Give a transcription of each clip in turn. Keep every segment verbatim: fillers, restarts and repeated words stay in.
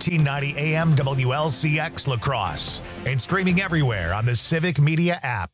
thirteen ninety A M W L C X La Crosse and streaming everywhere on the Civic Media app.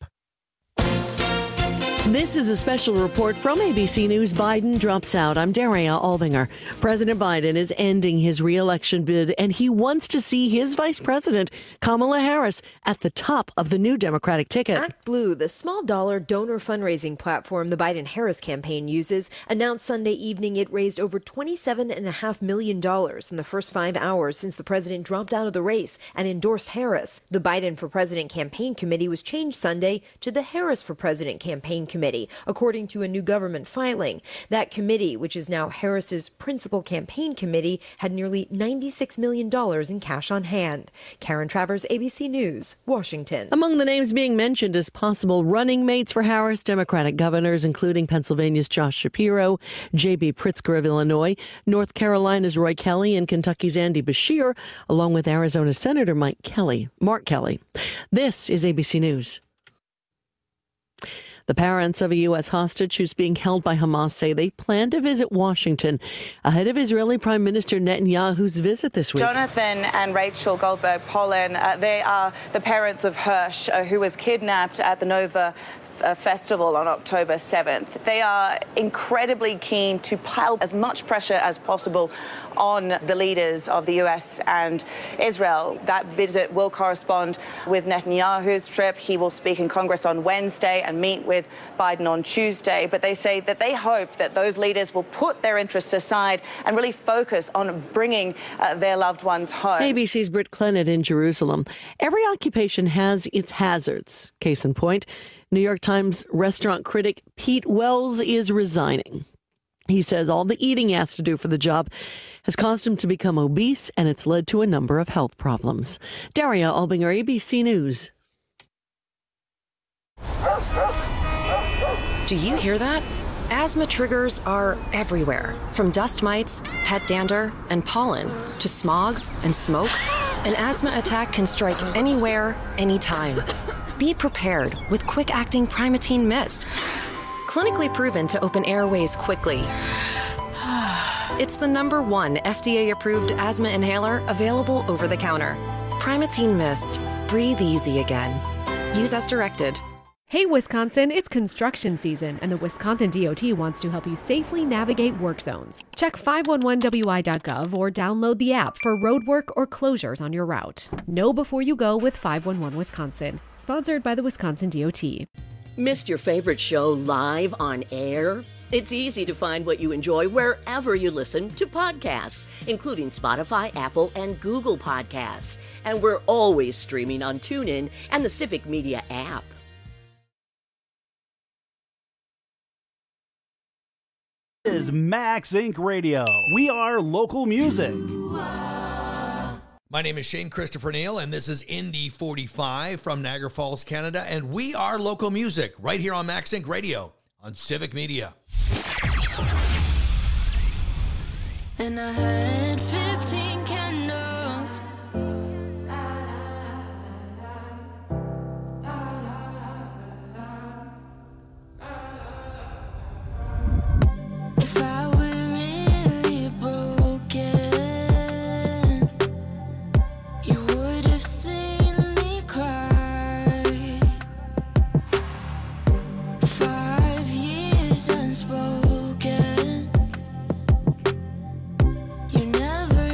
This is a special report from A B C News. Biden drops out. I'm Daria Albinger. President Biden is ending his re-election bid, and he wants to see his vice president, Kamala Harris, at the top of the new Democratic ticket. ActBlue, the small dollar donor fundraising platform the Biden-Harris campaign uses, announced Sunday evening it raised over twenty-seven point five million dollars in the first five hours since the president dropped out of the race and endorsed Harris. The Biden for President campaign committee was changed Sunday to the Harris for President campaign committee. Committee, according to a new government filing. That committee, which is now Harris's principal campaign committee, had nearly ninety-six million dollars in cash on hand. Karen Travers, A B C News, Washington. Among the names being mentioned as possible running mates for Harris, Democratic governors, including Pennsylvania's Josh Shapiro, J B Pritzker of Illinois, North Carolina's Roy Kelly, and Kentucky's Andy Beshear, along with Arizona Senator Mike Kelly, Mark Kelly. This is A B C News. The parents of a U S hostage who's being held by Hamas say they plan to visit Washington ahead of Israeli Prime Minister Netanyahu's visit this week. Jonathan and Rachel Goldberg Pollen, uh, they are the parents of Hirsch, uh, who was kidnapped at the Nova Uh, festival on October seventh. They are incredibly keen to pile as much pressure as possible on the leaders of the U S and Israel. That visit will correspond with Netanyahu's trip. He will speak in Congress on Wednesday and meet with Biden on Tuesday. But they say that they hope that those leaders will put their interests aside and really focus on bringing uh, their loved ones home. A B C's Britt Clennett in Jerusalem. Every occupation has its hazards. Case in point, New York Times restaurant critic Pete Wells is resigning. He says all the eating he has to do for the job has caused him to become obese, and it's led to a number of health problems. Daria Albinger, A B C News. Do you hear that? Asthma triggers are everywhere, from dust mites, pet dander, and pollen, to smog and smoke. An asthma attack can strike anywhere, anytime. Be prepared with quick-acting Primatene Mist. Clinically proven to open airways quickly. It's the number one F D A-approved asthma inhaler available over the counter. Primatene Mist. Breathe easy again. Use as directed. Hey, Wisconsin, it's construction season, and the Wisconsin D O T wants to help you safely navigate work zones. Check five one one W I dot gov or download the app for road work or closures on your route. Know before you go with five one one Wisconsin. Sponsored by the Wisconsin D O T. Missed your favorite show live on air? It's easy to find what you enjoy wherever you listen to podcasts, including Spotify, Apple, and Google Podcasts. And we're always streaming on TuneIn and the Civic Media app. This is Max Inc Radio. We are local music. My name is Shane Christopher Neal, and this is Indy forty-five from Niagara Falls, Canada, and we are local music right here on Max Inc Radio on Civic Media. And I had fifteen candles. If I were really broken, you would have seen me cry. Five years unspoken. You never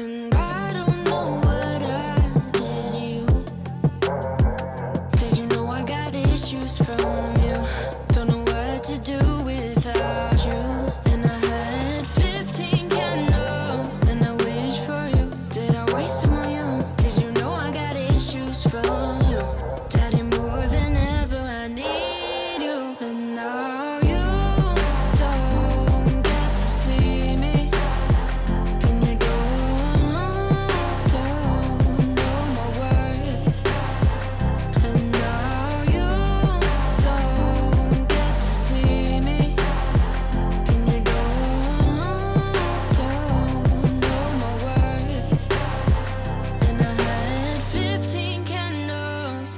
And I don't know what I did to you. Did you know I got issues from you? Don't know what to do without you. And I had fifteen candles, and I wish for you. Did I waste them on you? Did you know I got issues from you? Daddy, more than ever I need you. And now you don't get to see me. And you don't, don't know my worth. And now you don't get to see me. And you don't, don't know my worth. And I had fifteen candles.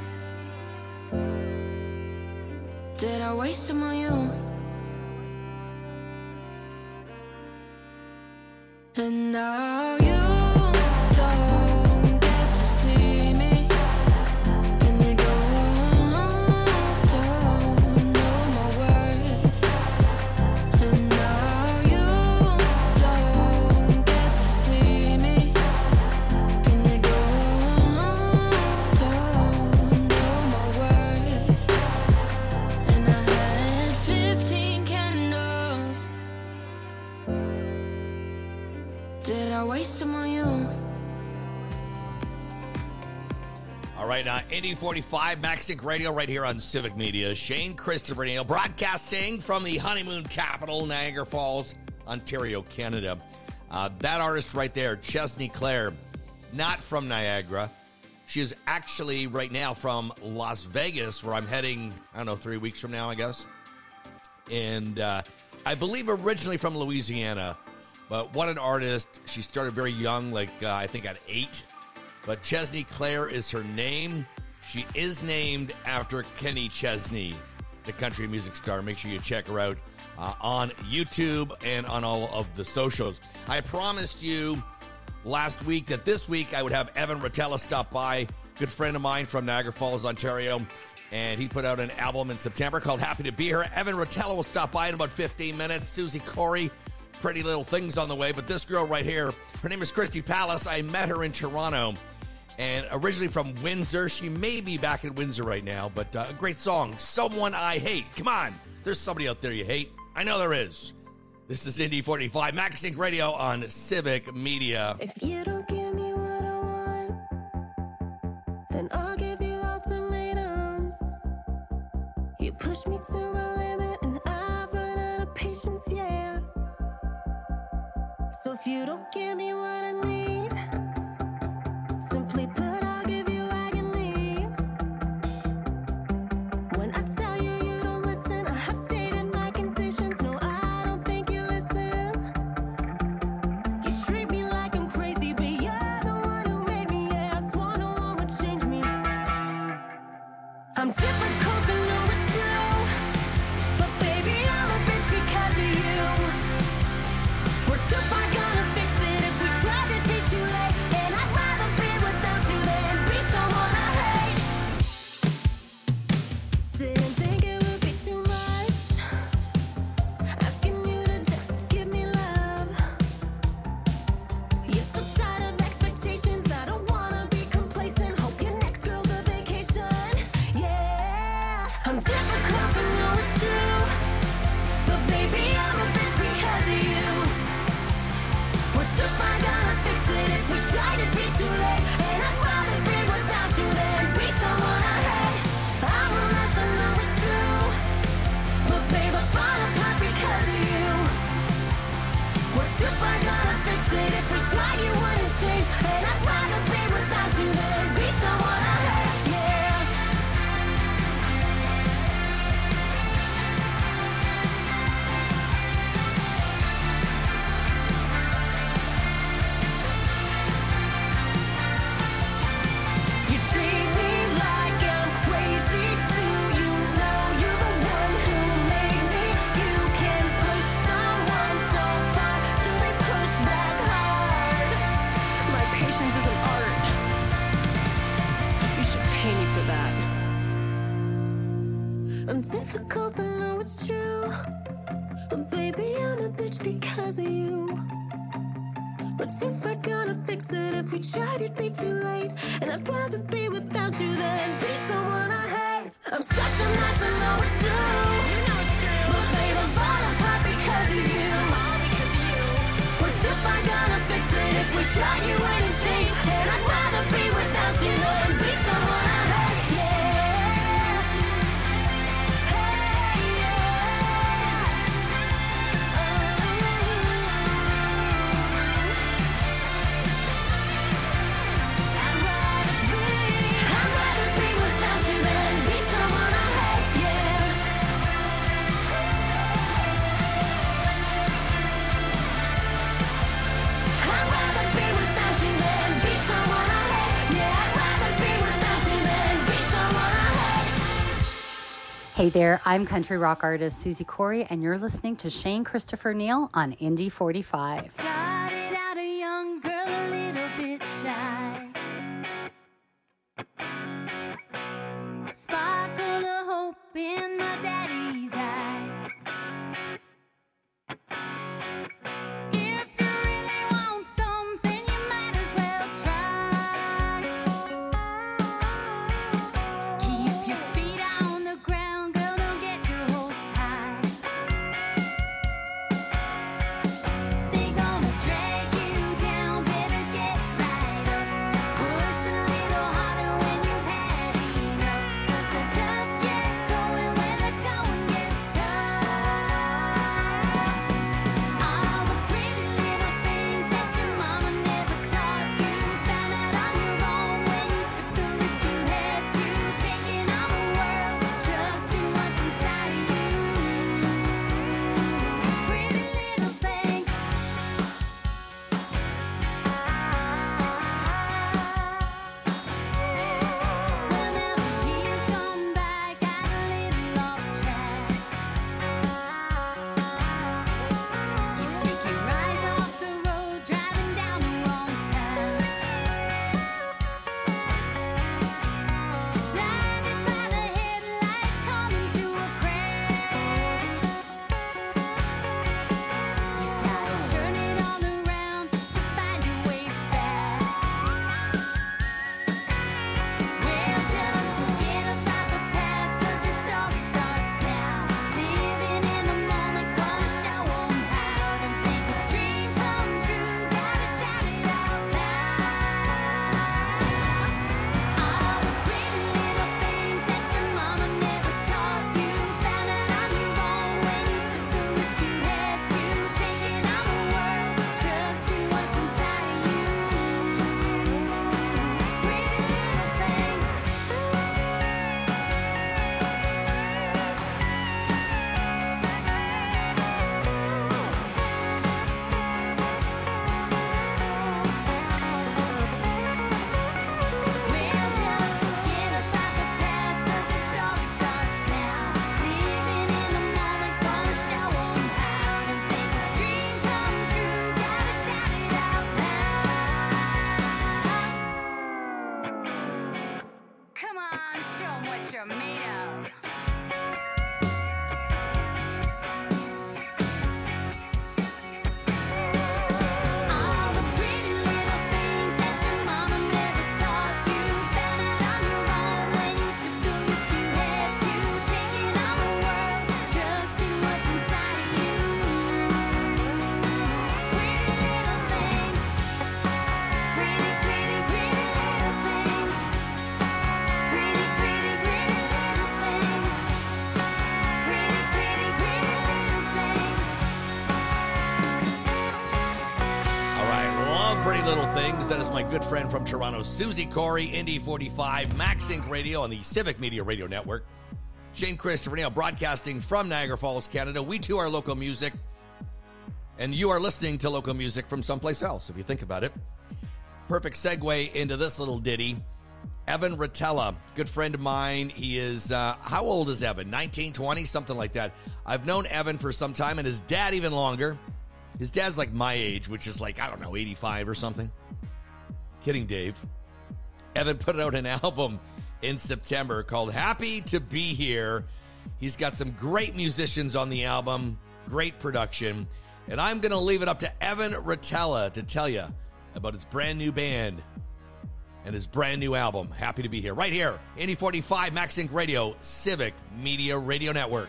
Did I waste them on you? And now you don't get to see me. And you don't, don't know my worth. And now you don't get to see me. And you don't, don't know my worth. And I had fifteen candles. Did I waste them on you? All right, uh, Indy forty-five, MaxSync Radio right here on Civic Media. Shane Christopher Neal broadcasting from the honeymoon capital, Niagara Falls, Ontario, Canada. Uh, that artist right there, Chesney Claire, not from Niagara. She is actually right now from Las Vegas, where I'm heading, I don't know, three weeks from now, I guess. And uh, I believe originally from Louisiana. But what an artist. She started very young, like uh, I think at eight. But Chesney Claire is her name. She is named after Kenny Chesney, the country music star. Make sure you check her out uh, on YouTube and on all of the socials. I promised you last week that this week I would have Evan Rotella stop by, good friend of mine from Niagara Falls, Ontario. And he put out an album in September called Happy to Be Here. Evan Rotella will stop by in about fifteen minutes. Susie Corey, Pretty Little Things on the way. But this girl right here, her name is Christy Palace. I met her in Toronto. And originally from Windsor. She may be back in Windsor right now. But uh, a great song, Someone I Hate. Come on. There's somebody out there you hate. I know there is. This is Indy forty-five, MaxSync Radio on Civic Media. If you don't give me what I want, then I'll give you ultimatums. You push me to my limit and I've run out of patience, yeah. So if you don't give me what I need, simply put, I'll give you agony. When I tell you you don't listen, I have stated my conditions. No, I don't think you listen. You treat me like I'm crazy, but you're the one who made me. Yeah, I swore no one would change me. I'm difficult to know it's true, but baby, I'm a bitch because of you. We're too far gonna fix it. If we tried, it'd be too late. And I'd rather be without you than be someone I hate. Didn't think it would be too much, asking you to just give me love. You're so tired of expectations, I don't wanna be complacent. Hope your next girl's a vacation. Yeah, I'm difficult to know it's true, but baby, I'm a bitch because of you. We're too far gonna fix it. If we tried, it'd be too late. And I'd rather be without you than be someone I hate. I'm a mess, I know it's true, but babe, I fall apart because of you. We're too far gonna fix it. If we tried, you wouldn't change. And I'd rather be without you than be someone I hate. Yeah. You treat me like I'm crazy. Do you know you're the one who made me? You can push someone so far till they push back hard. My patience is an art. You should pay me for that. I'm difficult to know it's true, but baby, I'm a bitch because of you. What's if we're gonna fix it? If we tried, it'd be too late. And I'd rather be without you than be someone I hate. I'm such a mess, I know it's true. You know it's true. But babe, I'm falling apart because of you. All because of you. What's if I'm gonna fix it? If we tried, you wouldn't change. And I'd rather be without you than be someone I hate. Yeah. Hey, yeah. I'd rather be, I'd rather be without you than be someone I hate. Yeah. I'd rather be without you than be someone I hate. Yeah, I'd rather be without you than be someone I hate. Hey there, I'm country rock artist Susie Corey, and you're listening to Shane Christopher Neal on Indy forty-five. Started out a young girl, a little bit shy. Sparkle of hope in my daddy's eyes. If you really want something, you might as well try. Keep your feet on the ground, girl, don't get your hopes high. They gonna drag you down, better get right up. Push a little harder when you've had enough. 'Cause the tough get going when the going gets tough. All the pretty little things that your mama never taught you, found out on your own when you took the risk you had to, taking on the world, trusting what's inside of you. Pretty little things. Well, now the years gone by, got a little off track. You take your eyes off the road, driving down the wrong path. Blinded by the headlights, coming to a crash. You gotta turn it on around to find your way back. Well, just forget about the past, 'cause your story starts now. Living in the moment, gonna show 'em how to make a dream come true. Gotta shout it out loud. All the pretty little things that your mama never taught you, found out on your own when you took the risk you had to, taking on the world, trusting what's inside of you. Pretty little things. Well, just forget about the past, 'cause your story starts now. Living in the moment, gonna show 'em how to make a dream come true. Gotta shout it out loud. Come on, show 'em what you're made of. All the pretty little things that your mama never taught you, found out on your own when you took the risk you had to, taking on the world, trusting what's inside of you. Pretty little things. Pretty, pretty, pretty little things. Pretty, pretty, pretty little things. Pretty, pretty, pretty little things. All right, love Pretty Little Things. That is my good friend from Toronto, Susie Corey, Indy forty-five, Max Inc Radio on the Civic Media Radio Network. Shane Christopher Neal broadcasting from Niagara Falls, Canada. We too are local music, and you are listening to local music from someplace else, if you think about it. Perfect segue into this little ditty. Evan Rotella, good friend of mine. He is, uh, how old is Evan? nineteen, twenty, something like that. I've known Evan for some time, and his dad even longer. His dad's like my age, which is like, I don't know, eighty-five or something. Kidding, Dave. Evan put out an album in September called Happy to Be Here. He's got some great musicians on the album, great production. And I'm going to leave it up to Evan Rotella to tell you about his brand new band and his brand new album. Happy to be here. Right here, Indy forty-five, Max Inc Radio, Civic Media Radio Network.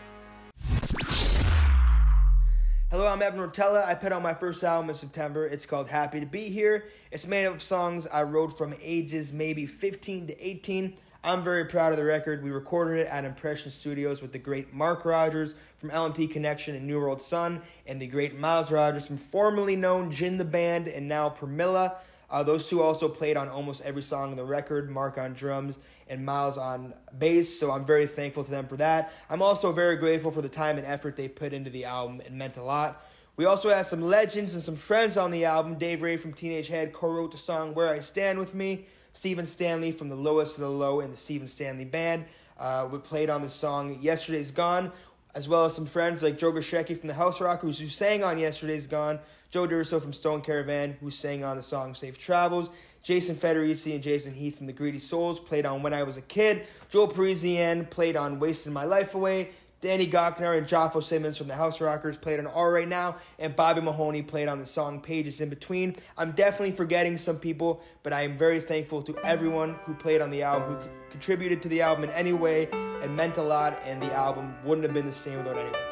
Hello, I'm Evan Rotella. I put out my first album in September. It's called Happy to Be Here. It's made up of songs I wrote from ages maybe fifteen to eighteen. I'm very proud of the record. We recorded it at Impression Studios with the great Mark Rogers from L M T Connection and New World Sun, and the great Miles Rogers from formerly known Gin the Band and now Permilla. Uh, those two also played on almost every song on the record, Mark on drums and Miles on bass, so I'm very thankful to them for that. I'm also very grateful for the time and effort they put into the album. It meant a lot. We also had some legends and some friends on the album. Dave Ray from Teenage Head co-wrote the song Where I Stand With Me. Stephen Stanley from The Lowest of the Low and the Stephen Stanley Band. Uh, we played on the song Yesterday's Gone, as well as some friends like Joe Goshecki from the House Rockers, who sang on Yesterday's Gone, Joe Durso from Stone Caravan, who sang on the song Safe Travels, Jason Federici and Jason Heath from the Greedy Souls played on When I Was a Kid, Joel Parisian played on Wasting My Life Away, Danny Gochner and Joffo Simmons from the House Rockers played on All Right Now, and Bobby Mahoney played on the song Pages in Between. I'm definitely forgetting some people, but I am very thankful to everyone who played on the album, who c- contributed to the album in any way. It meant a lot, and the album wouldn't have been the same without anyone.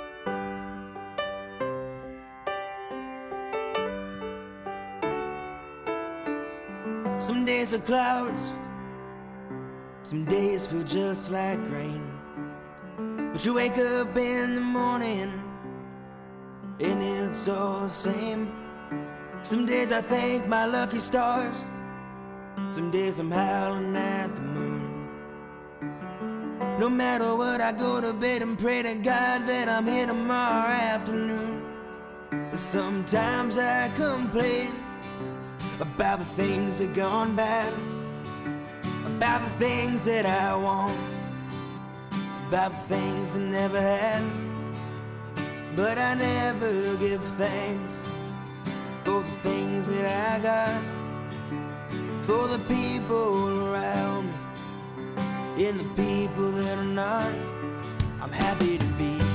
Some days are clouds, some days feel just like rain. But you wake up in the morning and it's all the same. Some days I thank my lucky stars, some days I'm howling at the moon. No matter what, I go to bed and pray to God that I'm here tomorrow afternoon. But sometimes I complain about the things that gone bad, about the things that I want, about the things I never had. But I never give thanks for the things that I got, for the people around me and the people that are not. I'm happy to be here.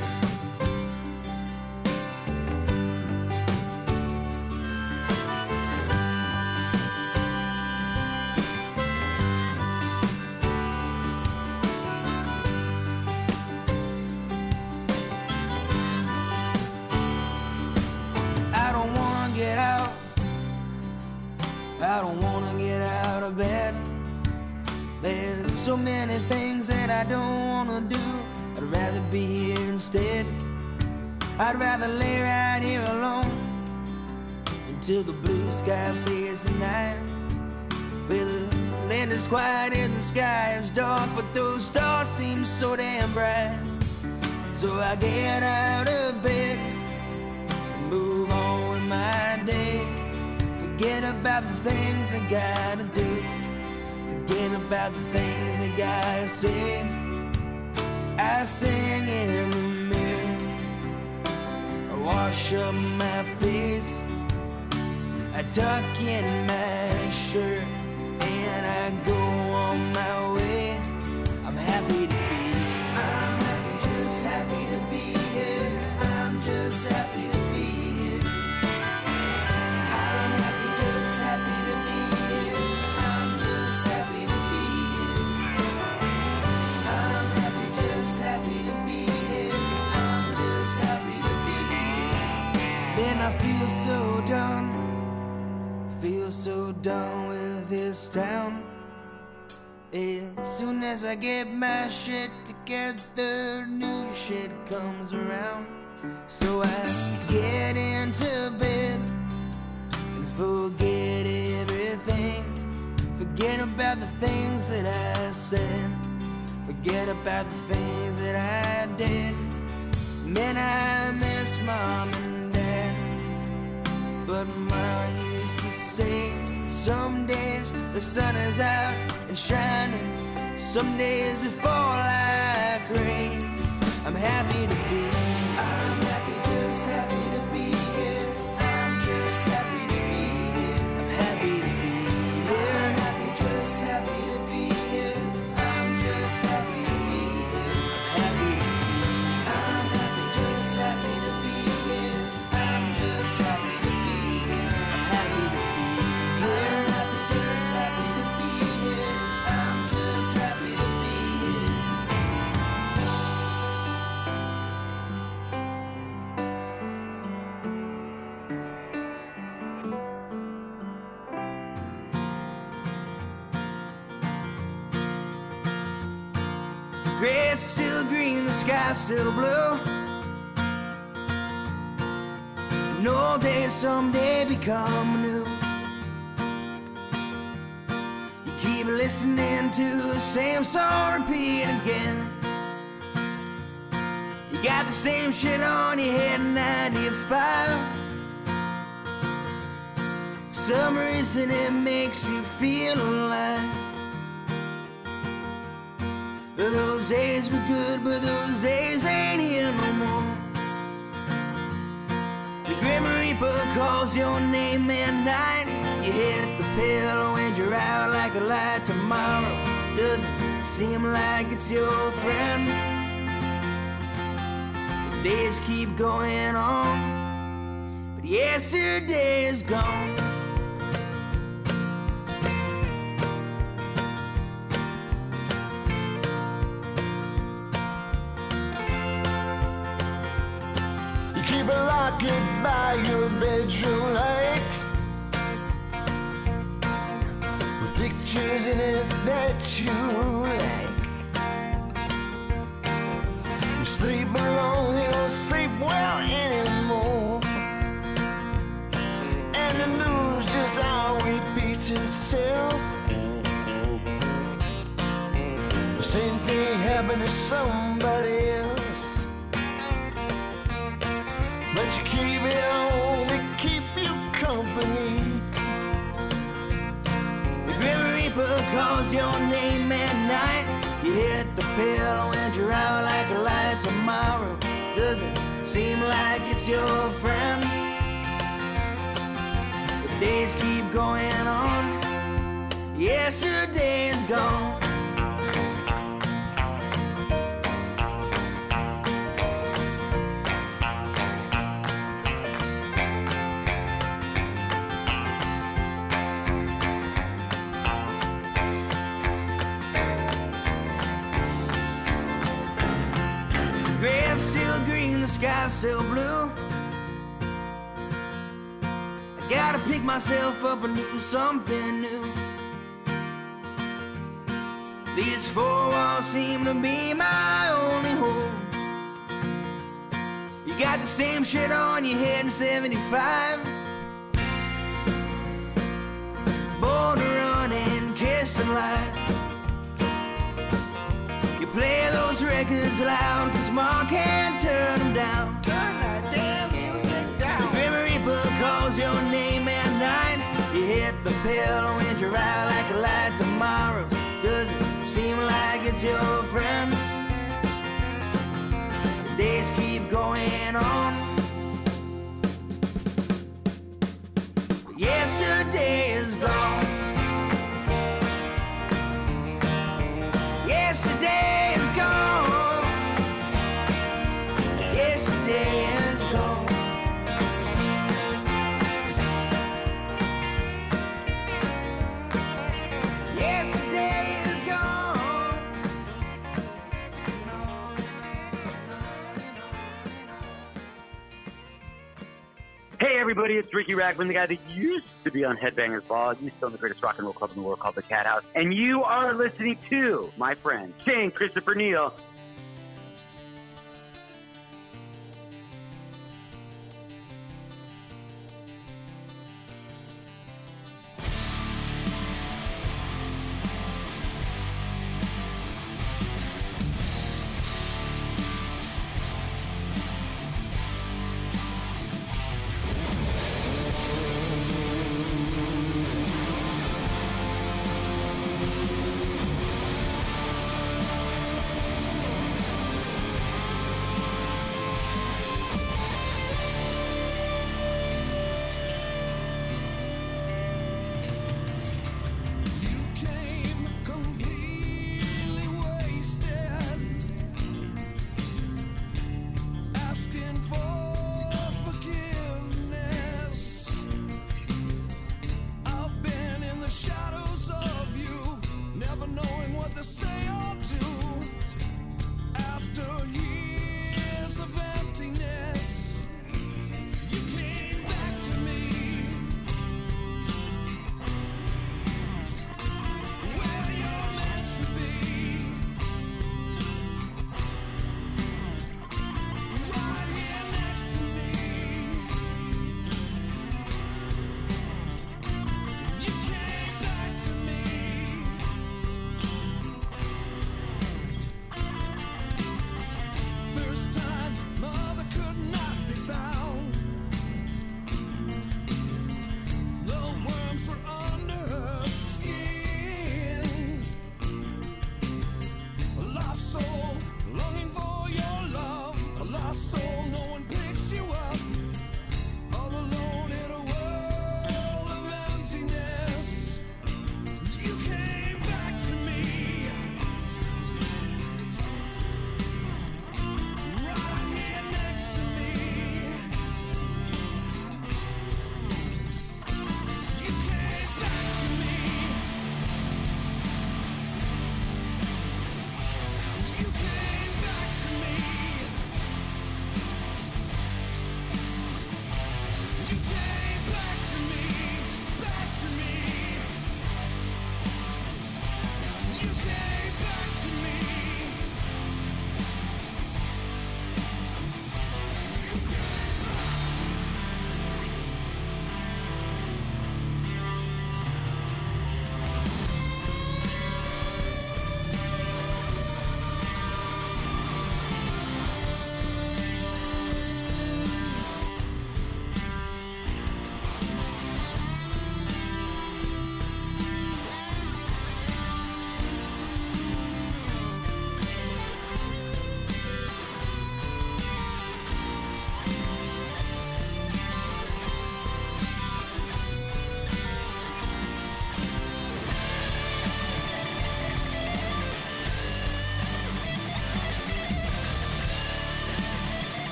I don't wanna get out of bed. There's so many things that I don't wanna do. I'd rather be here instead. I'd rather lay right here alone until the blue sky fades tonight. Where the land is quiet and the sky is dark, but those stars seem so damn bright. So I get out of bed and move on with my day. Forget about the things I gotta do. Forget about the things I gotta say. I sing in the mirror, I wash up my face, I tuck in my shirt, and I go on my way. I'm happy to be here. I'm happy, just happy to be here. I'm just happy to be here. I'm happy, just happy to be here. I'm just happy to be here. I'm happy, just happy to be here. I'm just happy to be here. Then I feel so done, feel so done with this town. As soon as I get my shit together, new shit comes around. So I get into bed and forget everything. Forget about the things that I said, forget about the things that I did. Man, I miss mom and dad, but Mom used to say, some days the sun is out and shining, some days it fall like rain. I'm happy to be here. I'm happy, just happy to be here. I'm just happy to be here. I'm happy to be here. I'm happy, just happy to be here. I'm just happy to be here. I'm happy to be here. I'm happy, just happy to be here. I'm grass still green, the sky still blue. No day someday become new. You keep listening to the same song repeat again. You got the same shit on your head in ninety-five. Some reason it makes you feel alive. Those days were good, but those days ain't here no more. The Grim Reaper calls your name at night. You hit the pillow and you're out like a light. Tomorrow doesn't seem like it's your friend. The days keep going on, but yesterday is gone. Keep a locket by your bedroom light with pictures in it that you like. You sleep alone, you don't sleep well anymore, and the news just all repeats itself. The same thing happened to somebody else, but you keep it on to keep you company. The Grim Reaper calls your name at night. You hit the pillow and you're out like a light. Tomorrow doesn't seem like it's your friend. The days keep going on, yesterday is gone. Grass still green, the sky still blue. I gotta pick myself up and do something new. These four walls seem to be my only home. You got the same shit on your head in seventy-five. Born to run and kiss and lie. You play those records loud, cause Mom can't turn them down. Turn that damn music down. The Grim Reaper calls your name at night. You hit the pillow and you're out like a light. Tomorrow doesn't seem like it's your friend. The days keep going on, but yesterday is gone. Yesterday is gone. Yesterday is gone. Yesterday is gone. Hey everybody, it's Ricky Ragman, the guy that used to be on Headbangers Ball, used to own the greatest rock and roll club in the world called the Cat House, and you are listening to my friend Shane Christopher Neal.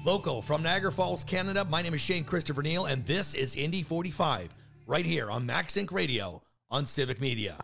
Local from Niagara Falls, Canada. My name is Shane Christopher Neal, and this is Indy forty-five, right here on Max Inc Radio on Civic Media.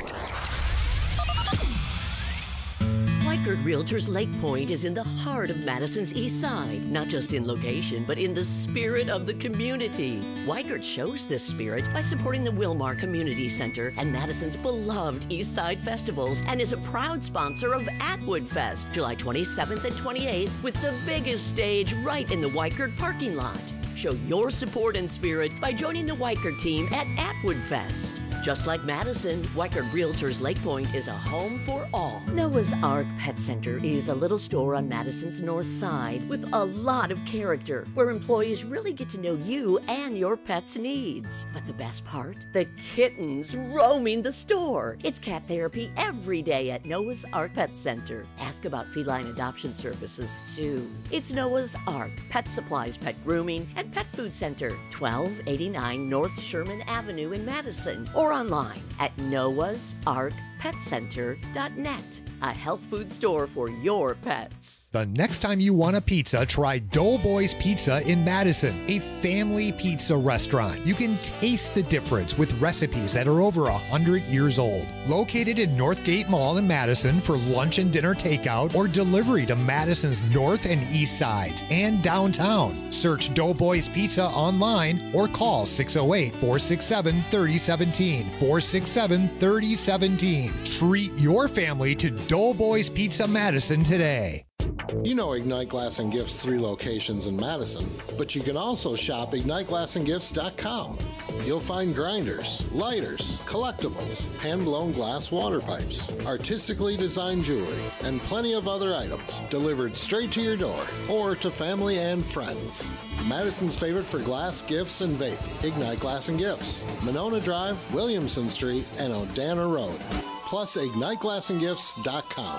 Weichert Realtors Lake Point is in the heart of Madison's East Side, not just in location, but in the spirit of the community. Weichert shows this spirit by supporting the Wilmar Community Center and Madison's beloved East Side festivals, and is a proud sponsor of Atwood Fest, July twenty-seventh and twenty-eighth, with the biggest stage right in the Weichert parking lot. Show your support and spirit by joining the Weichert team at Atwood Fest. Just like Madison, Weichert Realtors Lake Point is a home for all. Noah's Ark Pet Center is a little store on Madison's north side with a lot of character, where employees really get to know you and your pet's needs. But the best part? The kittens roaming the store. It's cat therapy every day at Noah's Ark Pet Center. Ask about feline adoption services, too. It's Noah's Ark Pet Supplies, Pet Grooming, and Pet Food Center, twelve eighty-nine North Sherman Avenue in Madison, or online at noahs ark pet center dot net. A health food store for your pets. The next time you want a pizza, try Doughboys Pizza in Madison, a family pizza restaurant. You can taste the difference with recipes that are over one hundred years old. Located in Northgate Mall in Madison for lunch and dinner takeout or delivery to Madison's north and east sides and downtown. Search Doughboys Pizza online or call six oh eight, four six seven, three oh one seven, four six seven, three oh one seven. Treat your family to Doughboys Pizza Madison today. You know Ignite Glass and Gifts' three locations in Madison, but you can also shop ignite glass and gifts dot com. You'll find grinders, lighters, collectibles, hand-blown glass water pipes, artistically designed jewelry, and plenty of other items delivered straight to your door or to family and friends. Madison's favorite for glass, gifts, and vape, Ignite Glass and Gifts, Monona Drive, Williamson Street, and Odana Road. Plus ignite glass and gifts dot com.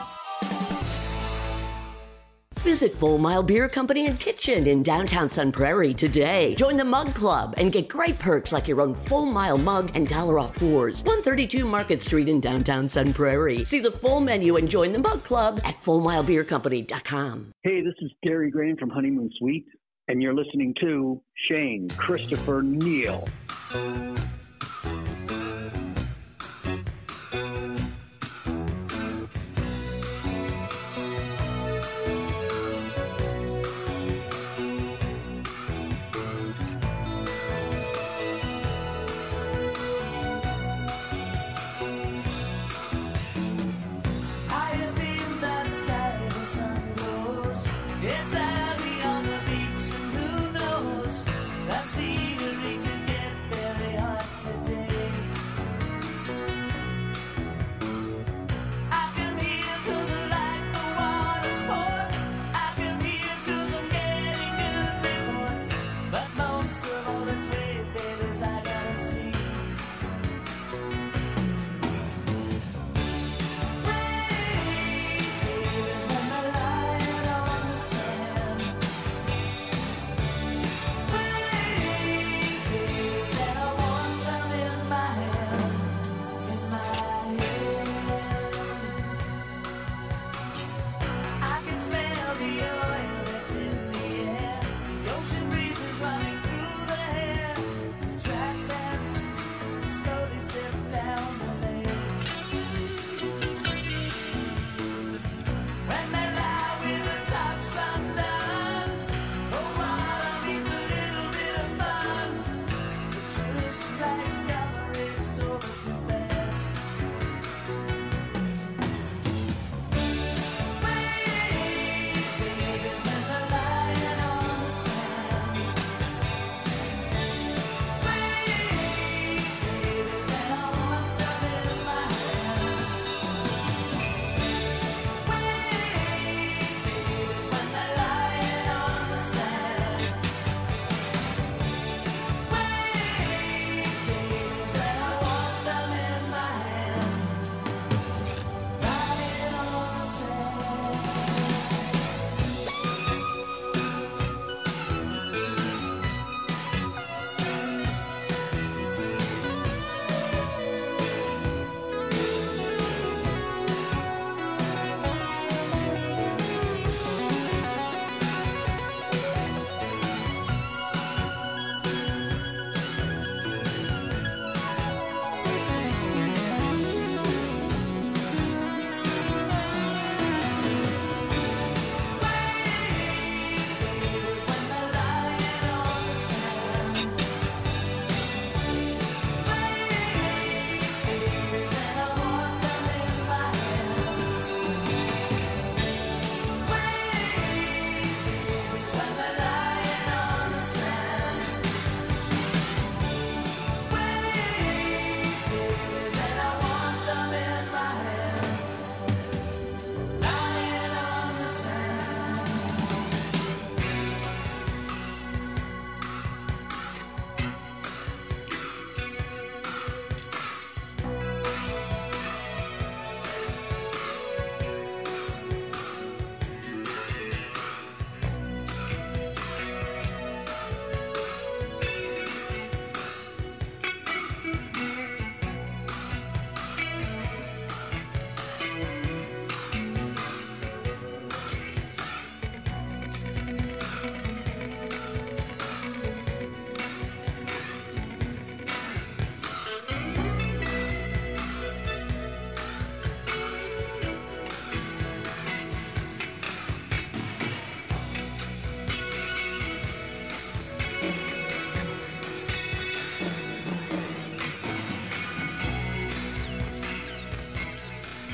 Visit Full Mile Beer Company and Kitchen in downtown Sun Prairie today. Join the Mug Club and get great perks like your own Full Mile mug and dollar off pours. one thirty-two Market Street in downtown Sun Prairie. See the full menu and join the Mug Club at full mile beer company dot com. Hey, this is Gary Graham from Honeymoon Suite, and you're listening to Shane Christopher Neal. It's early on the beach, and who knows, that scenery could get very hot.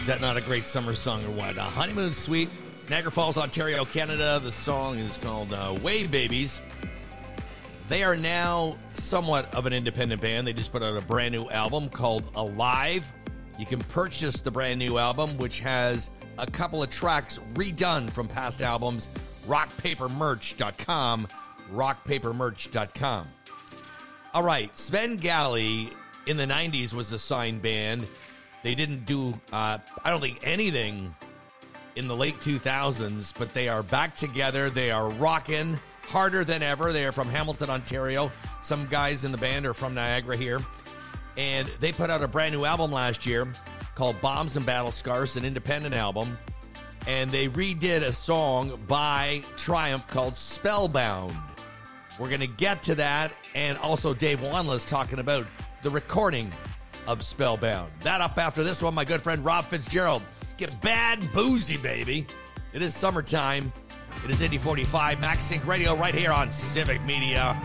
Is that not a great summer song or what? Uh, Honeymoon Suite, Niagara Falls, Ontario, Canada. The song is called uh, Wave Babies. They are now somewhat of an independent band. They just put out a brand new album called Alive. You can purchase the brand new album, which has a couple of tracks redone from past albums. rock paper merch dot com. rock paper merch dot com. All right, Svengali in the nineties was a signed band. They didn't do, uh, I don't think, anything in the late two thousands, but they are back together. They are rocking harder than ever. They are from Hamilton, Ontario. Some guys in the band are from Niagara here. And they put out a brand new album last year called Bombs and Battle Scars, an independent album. And they redid a song by Triumph called Spellbound. We're going to get to that. And also Dave Wanla's talking about the recording of Spellbound. That up after this one, my good friend Rob Fitzgerald. Get bad boozy, baby. It is summertime. It is Indy forty-five, Max Inc Radio, right here on Civic Media.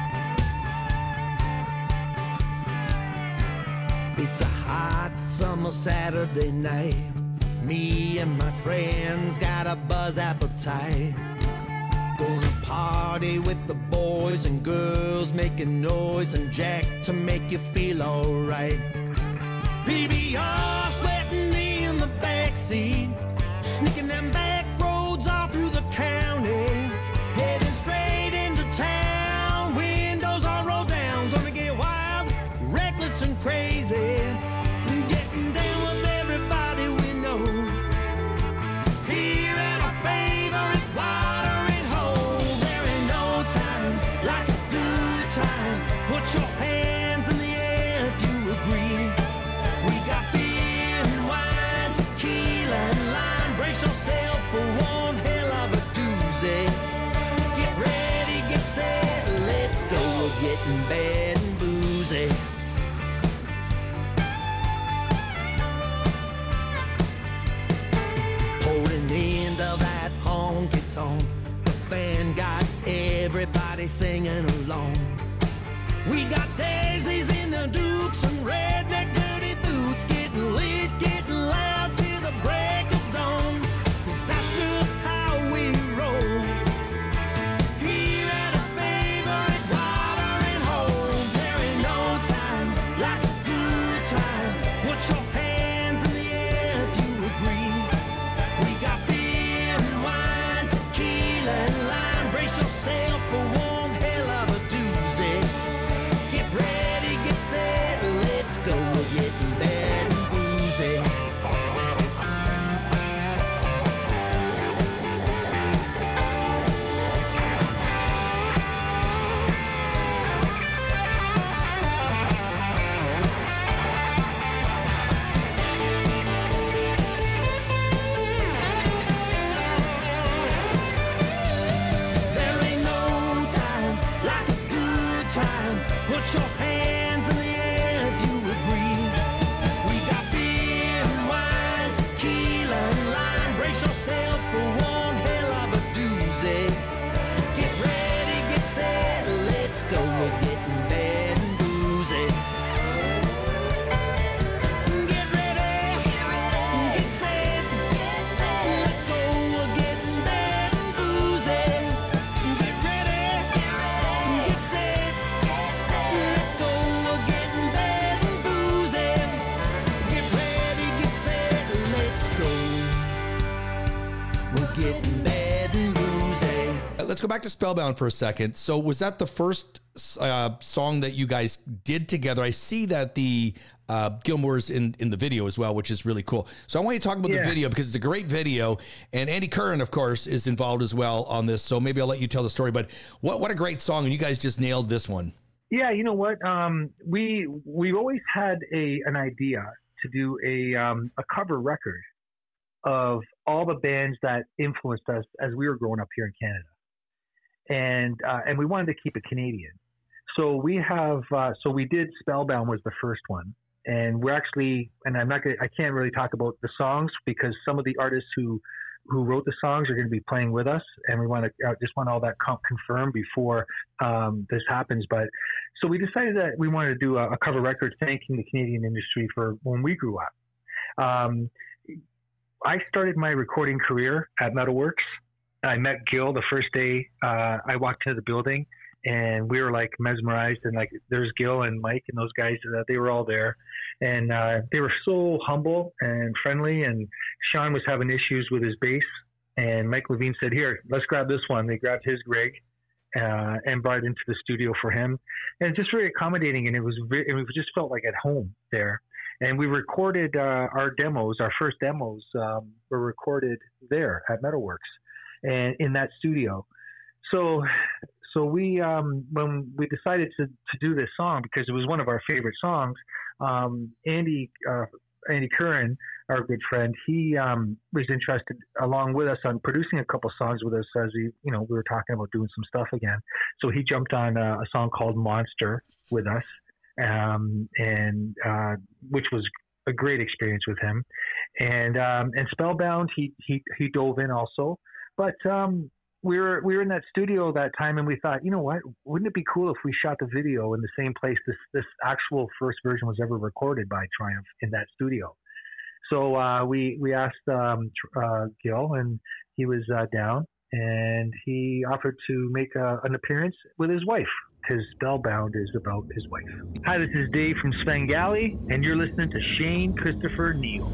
It's a hot summer Saturday night. Me and my friends got a buzz appetite. Gonna party with the boys and girls, making noise and jack to make you feel alright. P B R sweating in the backseat, sneaking them back roads all through the county, heading straight into town, windows all rolled down, gonna get wild, reckless and crazy, getting down with everybody we know, here at our favorite watering hole. There ain't no time like a good time, put your hands in the air if you agree. We got beer and wine, tequila and lime. Brace yourself for one hell of a doozy. Get ready, get set, let's go. We're getting bad and boozy. Pouring into that honky tonk, the band got everybody singing along. We got daisies in the dukes and redneck dirty boots, getting lit, getting loud till the break of dawn. 'Cause that's just how we roll. Here at a favorite watering hole, there ain't no time like a good time. Put your hands in the air if you agree. We got beer and wine, tequila and lime. Brace yourself for one hell of a doozy. Get ready, get set, let's go. We're getting bad and boozy. There ain't no time like a good time. Put your hands in the air if you agree. We got beer and wine, tequila and lime. Brace yourself for one hell of a doozy. Get ready, get set, let's go. We're getting bad and boozy. Get ready, get set, let's go. We're getting bad and boozy. Get ready, get set, let's go. We're getting bad and boozy. Get ready, get set, let's go. We're getting bad and boozy. Uh, Let's go back to Spellbound for a second. So was that the first uh, song that you guys did together? I see that the uh, Gilmore's in, in the video as well, which is really cool. So I want you to talk about Yeah. the video because it's a great video. And Andy Curran, of course, is involved as well on this. So maybe I'll let you tell the story. But what, what a great song. And you guys just nailed this one. Yeah, you know what? Um, we we've always had a an idea to do a um, a cover record of all the bands that influenced us as we were growing up here in Canada, and uh, and we wanted to keep it Canadian. So we have uh, so we did Spellbound was the first one, and we're actually and I'm not gonna I can't really talk about the songs because some of the artists who who wrote the songs are going to be playing with us, and we want to uh, just want all that com- confirmed before um, this happens. But so we decided that we wanted to do a, a cover record thanking the Canadian industry for when we grew up. Um, I started my recording career at Metalworks. I met Gil the first day uh, I walked into the building, and we were like mesmerized. And like, there's Gil and Mike and those guys. Uh, they were all there, and uh, they were so humble and friendly. And Sean was having issues with his bass, and Mike Levine said, "Here, let's grab this one." They grabbed his Greg uh, and brought it into the studio for him, and it's just very accommodating. And it was, very, and we just felt like at home there. And we recorded uh, our demos. Our first demos um, were recorded there at Metalworks, and in that studio. So, so we um, when we decided to, to do this song, because it was one of our favorite songs, um, Andy uh, Andy Curran, our good friend, he um, was interested along with us on producing a couple songs with us as he, you know, we were talking about doing some stuff again. So he jumped on a, a song called Monster with us, um, and uh, which was a great experience with him. And um, and Spellbound, he he he dove in also. But um, we were we were in that studio that time, and we thought, you know what? Wouldn't it be cool if we shot the video in the same place this this actual first version was ever recorded by Triumph, in that studio? So uh, we we asked um, uh, Gil, and he was uh, down, and he offered to make a, an appearance with his wife, because Spellbound is about his wife. Hi, this is Dave from Svengali, and you're listening to Shane Christopher Neal.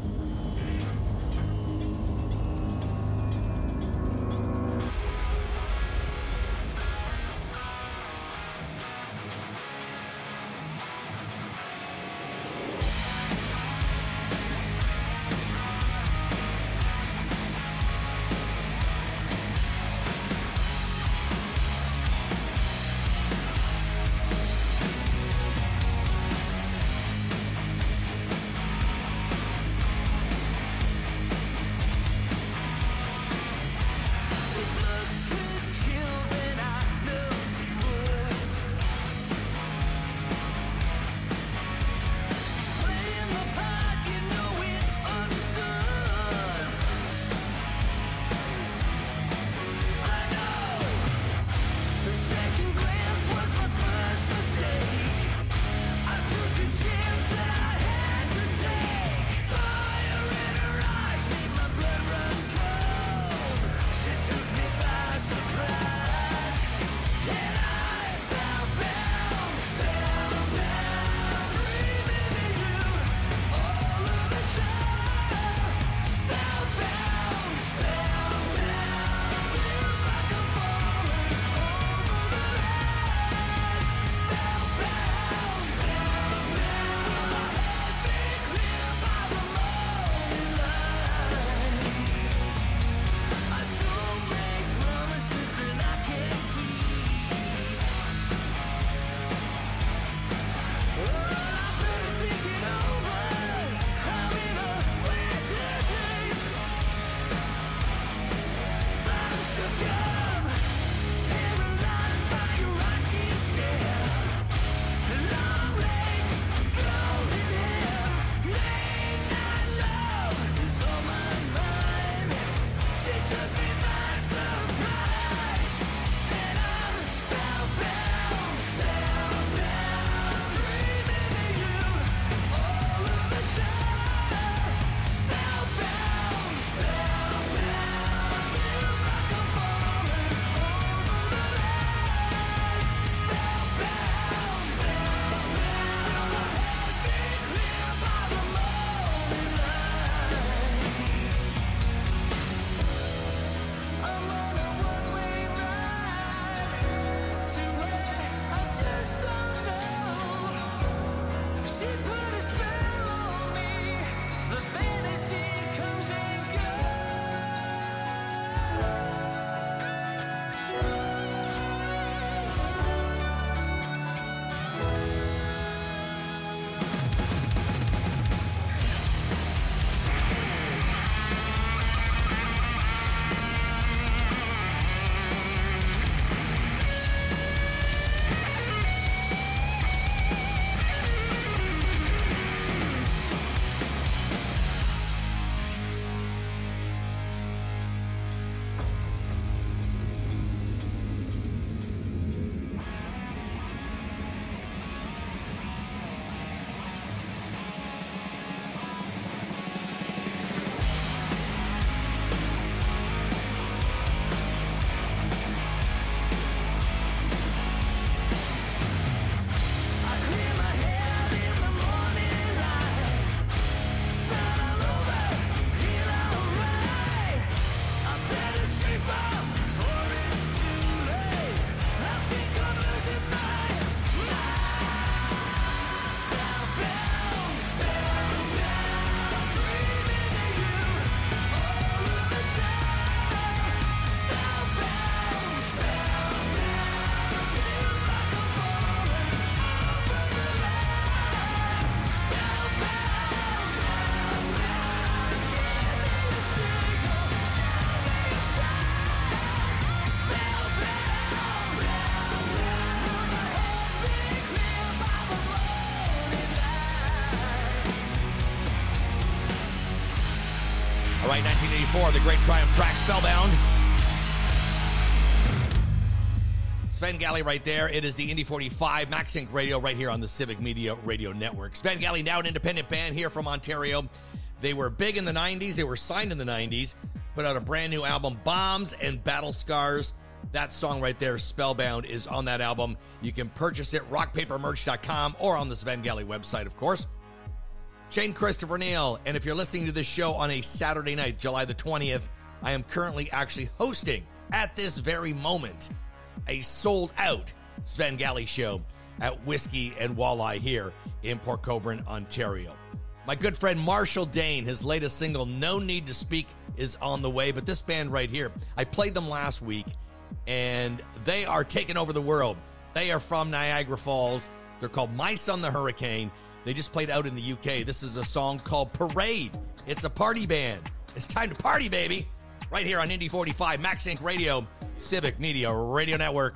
All right, nineteen eighty-four, the great Triumph track, Spellbound. Svengali right there. It is the Indy forty-five, Max Inc Radio right here on the Civic Media Radio Network. Svengali, now an independent band here from Ontario. They were big in the nineties. They were signed in the nineties. Put out a brand new album, Bombs and Battle Scars. That song right there, Spellbound, is on that album. You can purchase it, rock paper merch dot com, or on the Svengali website, of course. Shane Christopher Neal, and if you're listening to this show on a Saturday night, July the twentieth, I am currently actually hosting, at this very moment, a sold-out Svengali show at Whiskey and Walleye here in Port Colborne, Ontario. My good friend Marshall Dane, his latest single, No Need to Speak, is on the way, but this band right here, I played them last week, and they are taking over the world. They are from Niagara Falls. They're called Mice on the Hurricane. They just played out in the U K. This is a song called Parade. It's a party band. It's time to party, baby. Right here on Indy forty-five, Max Inc Radio, Civic Media Radio Network.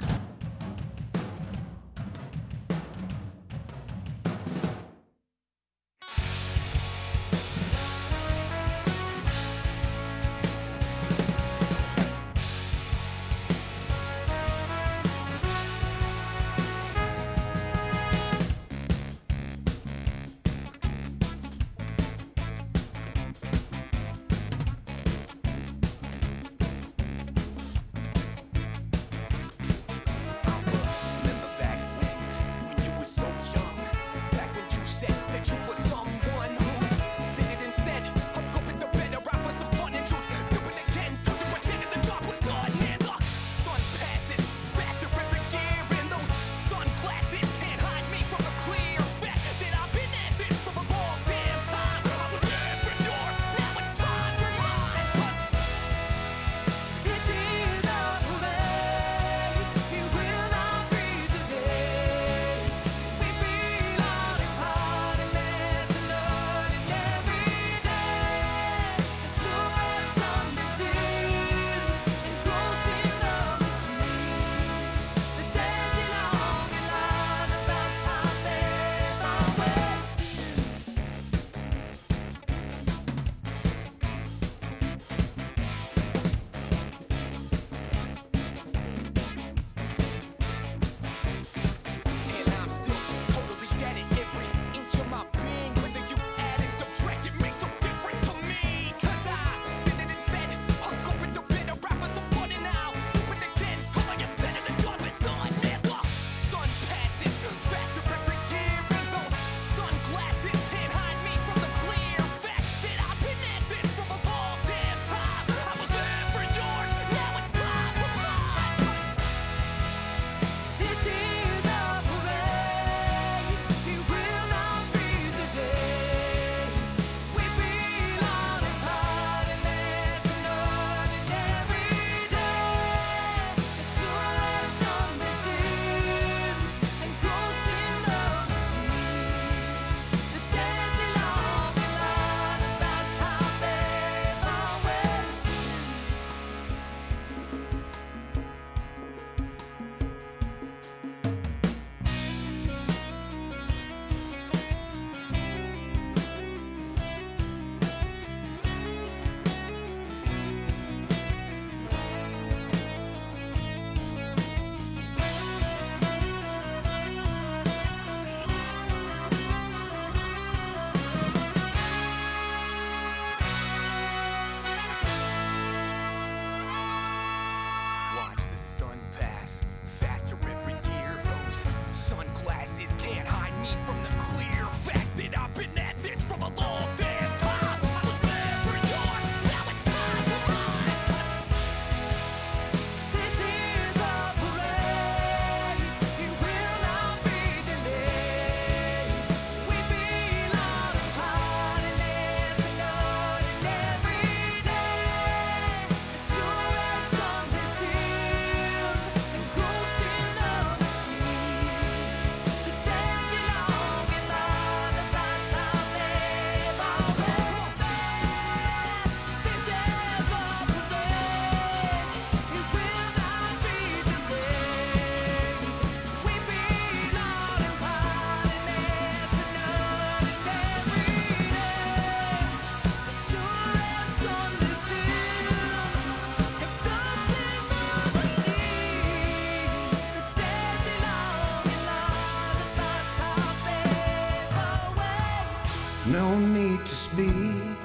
speak.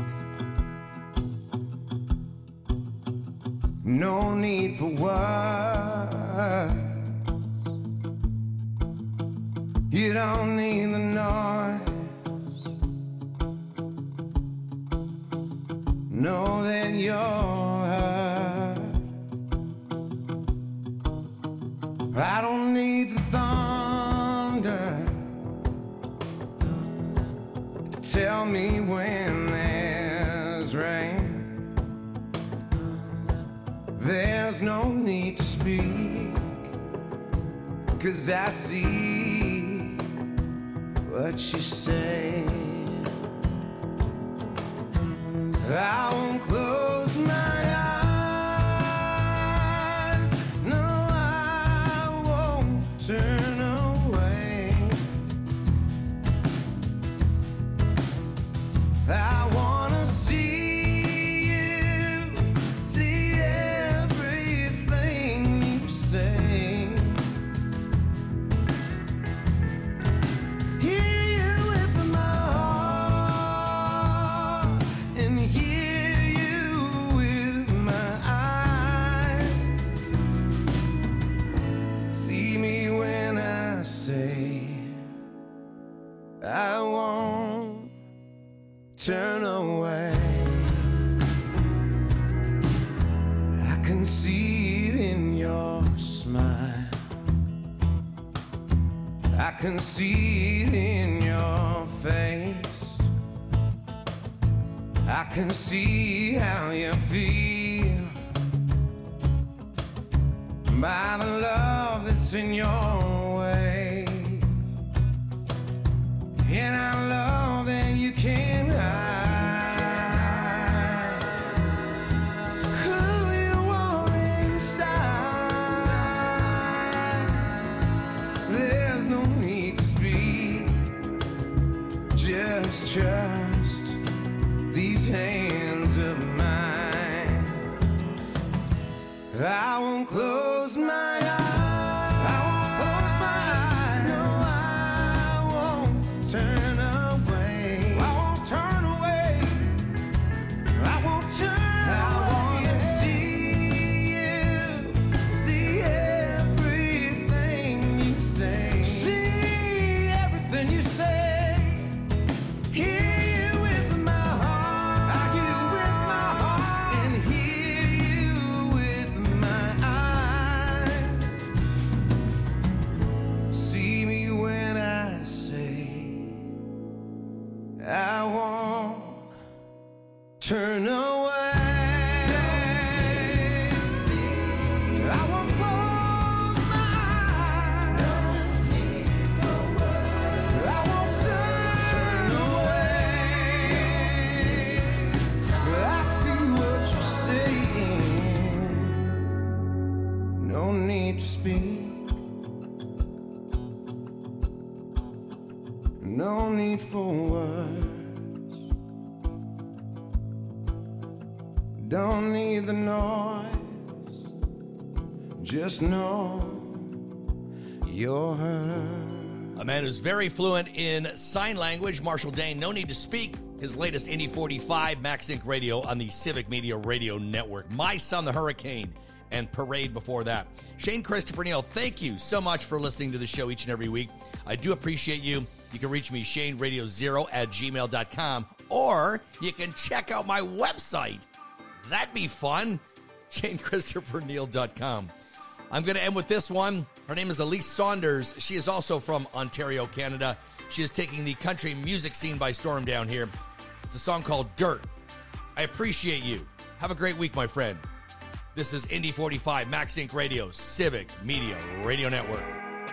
No need for words. You don't need the noise. Know that you're hurt. I don't need the thunder. Tell me when there's rain. There's no need to speak, 'cause I see what you say. I won't close my eyes. No, I won't turn away. I wanna see you, see everything you say. Hear you with my heart and hear you with my eyes. See me when I say I won't turn away. I can see it in your smile. I can see it in your face. I can see how you feel by the love that's in your way. And I love that you can't hide who you are inside. There's no need to speak, just trust these hands of mine. I won't close my eyes. I won't close my eyes. No, I won't turn away. I won't turn away. I won't turn away. I wanna see you, see everything you say. See everything you say. Hear you with my heart. I hear you with my heart and hear you with my eyes. See me when I say I won't turn away. I won't close my eyes. I won't turn away. I see what you're saying. No need to speak. No need for words. Don't need the noise. Just know you're hurt. A man who's very fluent in sign language, Marshall Dane, No Need to Speak. His latest Indy forty-five, Max Inc Radio on the Civic Media Radio Network. My Son, the Hurricane, and Parade before that. Shane Christopher Neal, thank you so much for listening to the show each and every week. I do appreciate you. You can reach me, Shane Radio Zero at gmail dot com, or you can check out my website. That'd be fun. Shane Christopher Neal dot com. I'm going to end with this one. Her name is Elise Saunders. She is also from Ontario, Canada. She is taking the country music scene by storm down here. It's a song called Dirt. I appreciate you. Have a great week, my friend. This is Indy forty-five, Max Inc Radio, Civic Media Radio Network.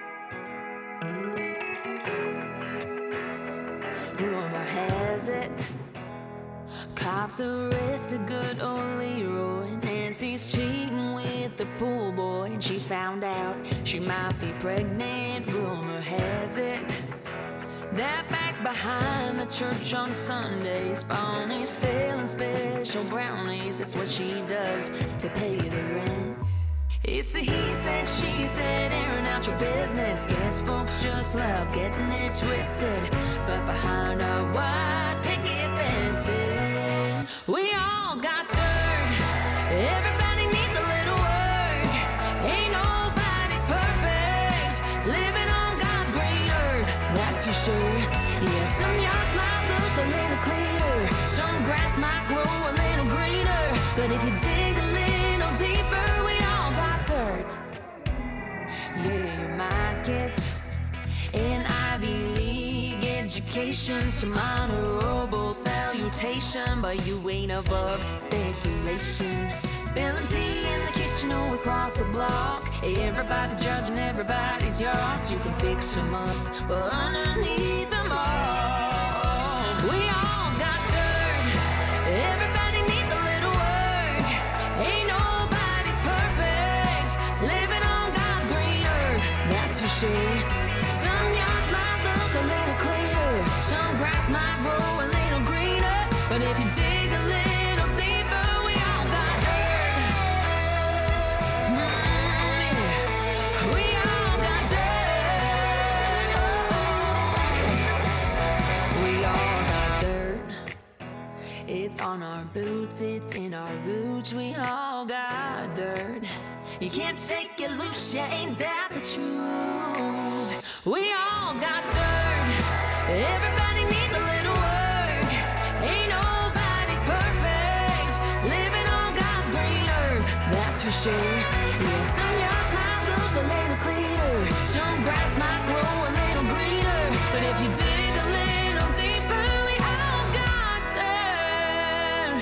Rumor has it, cops arrested good old Leroy. Nancy's cheating with the pool boy, and she found out she might be pregnant. Rumor has it that back behind the church on Sundays, Bonnie's selling special brownies. It's what she does to pay the rent. It's the he said, she said, airing out your business. Guess folks just love getting it twisted, but behind our white picket fence faces. We all got dirt. Everybody needs a little work. Ain't nobody's perfect. Living on God's green earth, that's for sure. Yeah, some yards might look a little cleaner. Some grass might grow a little greener. But if you dig a little deeper, we all got dirt. Yeah, you might get an Ivy League education, some honorable salutation, but you ain't above speculation. Spilling tea in the kitchen or across the block. Everybody judging everybody's yards. You can fix them up, but underneath them all, we all got dirt. Everybody needs a little work. Ain't nobody's perfect. Living on God's green earth, that's for sure. Some yards might look a little cleaner. Some grass might grow a little greener. But if you dig a little deeper, we all got dirt. Mm, yeah. We all got dirt. Oh, we all got dirt. It's on our boots, it's in our roots. We all got dirt. You can't shake it loose, you ain't that the truth. We all got dirt. Everybody needs a little work. Ain't nobody's perfect. Living on God's green earth, that's for sure. Yeah, some yards might look a little cleaner. Some grass might grow a little greener. But if you dig a little deeper, we all got dirt.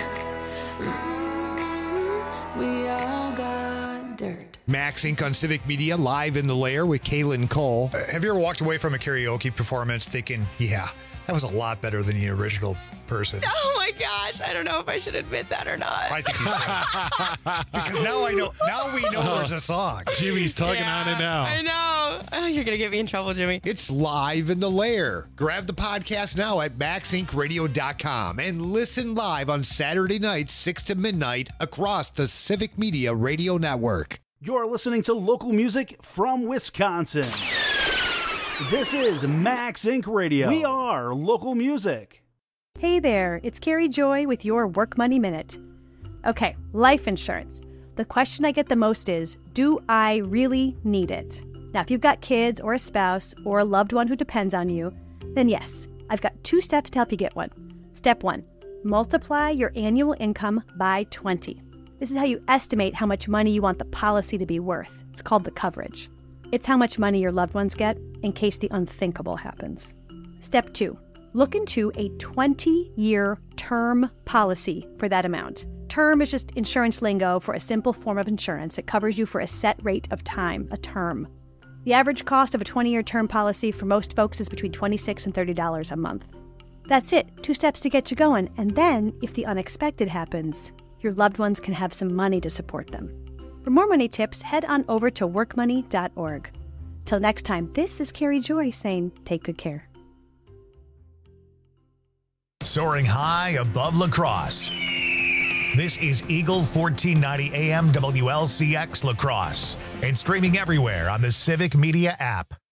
Mm, we all got dirt. Max Incorporated on Civic Media, live in the lair with Kaylin Cole. Uh, have you ever walked away from a karaoke performance thinking, yeah, that was a lot better than the original person? Oh my gosh, I don't know if I should admit that or not. I think you should. Because now I know, now we know there's a song. Jimmy's tugging Yeah, on it now. I know. Oh, you're going to get me in trouble, Jimmy. It's live in the lair. Grab the podcast now at max inc radio dot com and listen live on Saturday nights, six to midnight, across the Civic Media Radio Network. You're listening to local music from Wisconsin. This is Max Incorporated. Radio. We are local music. Hey there, it's Carrie Joy with your Work Money Minute. Okay, life insurance. The question I get the most is, do I really need it? Now, if you've got kids or a spouse or a loved one who depends on you, then yes, I've got two steps to help you get one. Step one, multiply your annual income by twenty. This is how you estimate how much money you want the policy to be worth. It's called the coverage. It's how much money your loved ones get in case the unthinkable happens. Step two, look into a twenty-year term policy for that amount. Term is just insurance lingo for a simple form of insurance. It covers you for a set rate of time, a term. The average cost of a twenty-year term policy for most folks is between twenty-six dollars and thirty dollars a month. That's it, two steps to get you going. And then, if the unexpected happens, your loved ones can have some money to support them. For more money tips, head on over to work money dot org. Till next time, this is Carrie Joy saying take good care. Soaring high above La Crosse. This is Eagle fourteen ninety A M W L C X La Crosse and streaming everywhere on the Civic Media app.